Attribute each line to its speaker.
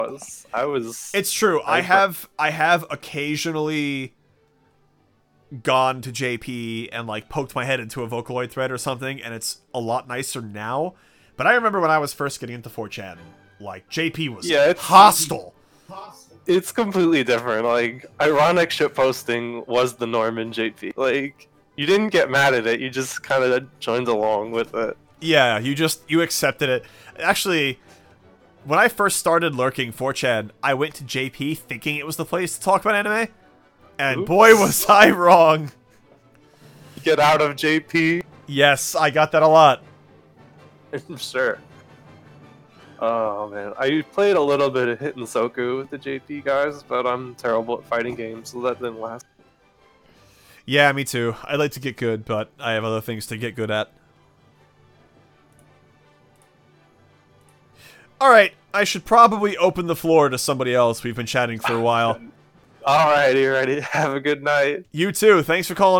Speaker 1: I was.
Speaker 2: It's true. I have occasionally gone to JP and like poked my head into a Vocaloid thread or something, and it's a lot nicer now. But I remember when I was first getting into 4chan, like JP was hostile.
Speaker 1: It's completely different. Like, ironic shitposting was the norm in JP. Like, you didn't get mad at it, you just kind of joined along with it.
Speaker 2: Yeah, you accepted it. Actually, when I first started lurking 4chan, I went to JP thinking it was the place to talk about anime, and boy was I wrong.
Speaker 1: Get out of JP.
Speaker 2: Yes, I got that a lot.
Speaker 1: I'm sure. Oh man, I played a little bit of Hitten Soku with the JP guys, but I'm terrible at fighting games, so that didn't last.
Speaker 2: Yeah, me too. I'd like to get good, but I have other things to get good at. Alright, I should probably open the floor to somebody else. We've been chatting for a while.
Speaker 1: Alrighty, have a good night.
Speaker 2: You too. Thanks for calling.